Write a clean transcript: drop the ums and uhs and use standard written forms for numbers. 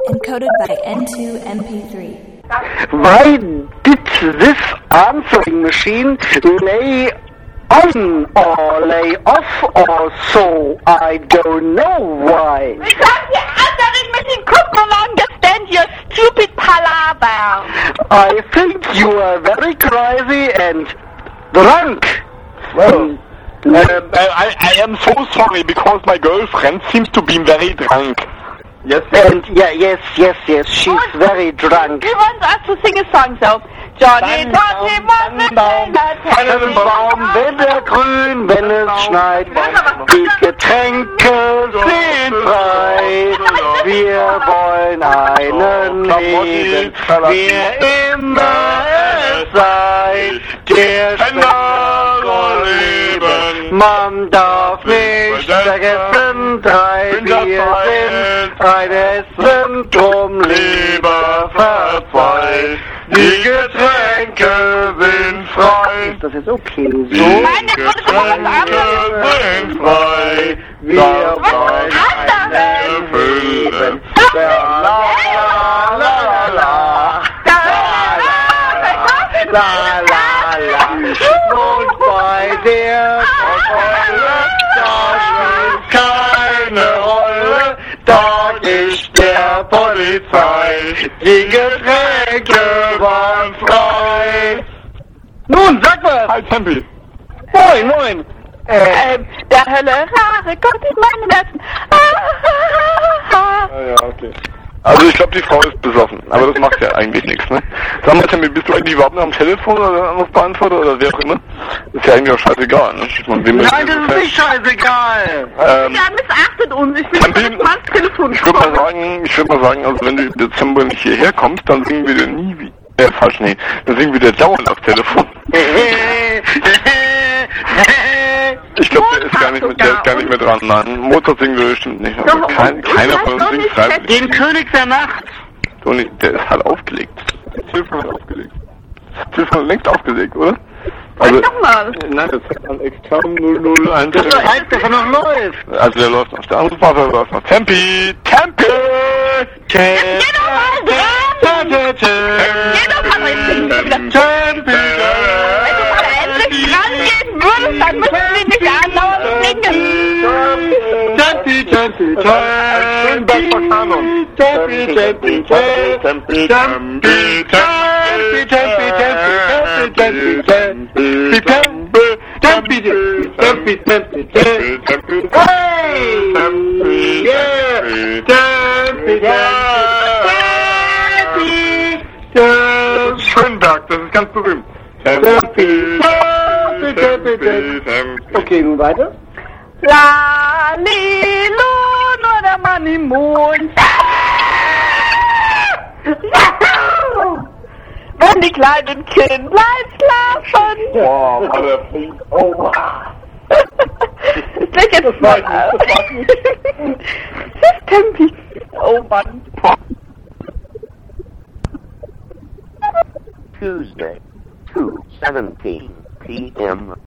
Encoded by N2MP3. Why did this answering machine lay on or lay off or so? I don't know why. Because the answering machine could no longer stand your stupid palaver. I think you are very crazy and drunk. Well, I am so sorry because my girlfriend seems to be very drunk. Yes, and yes, she's very drunk. He wants us to sing a song, so Johnny, Tannenbaum, wenn er grün, wenn es schneit, die Getränke sind frei. Wir wollen einen leben, wer immer es sei, der schnell leben. Man darf nicht vergessen, wir sind eines drum lieber Verfall. Die Getränke sind frei. Ist das jetzt okay? So? Meine Getränke sind frei. Wir wollen einen Leben. La la la la. La la la. Und bei der Kontrolle, da spielt keine Rolle. Da ist der Polizei. Die Getränke waren frei. Nun, sag was! Halt, Tempi. Moin. der Hölle Haare kommt in meinen Herzen. Ja, okay. Also ich glaube, die Frau ist besoffen, aber das macht ja eigentlich nichts, ne? Sag mal, Tempi, bist du eigentlich überhaupt noch am Telefon oder Anrufbeantworter oder wer auch immer? Ist ja eigentlich auch scheißegal, ne? Nein, das ist nicht scheißegal. Er missachtet uns. Ich will Tempi, mal ans Telefon ich würde mal sagen, also wenn du im Dezember nicht hierher kommst, dann singen wir dir nie wie. Falsch, nee. Dann singen wir dir dauernd aufs Telefon. Ich glaube, der ist gar nicht mehr dran. Nein, Mozart singen wir bestimmt nicht. Also keiner von uns singt freiwillig. Den König der Nacht. Toni, der ist halt aufgelegt. Der Telefon hat aufgelegt. Das Telefon hat längst aufgelegt, oder? Also, nochmal. Nein, das hat an Extern 001. Das heißt, dass er noch läuft. Also der läuft noch. Der Anrufpartner läuft noch. Tempi! Geh doch mal dran! Geh doch mal dran! Wenn du mal endlich dran gehen würdest, dann müssen wir nicht andauernd singen. Schönberg, das ist ganz berühmt. Okay, nun weiter. Lalilu, nur der Mann im Mond. Wenn die kleinen Kindlein schlafen. Boah, war der Flink. Oh, Ich leg jetzt mal auf. Das ist Tempi. Oh Mann. Tuesday, 2:17 p.m.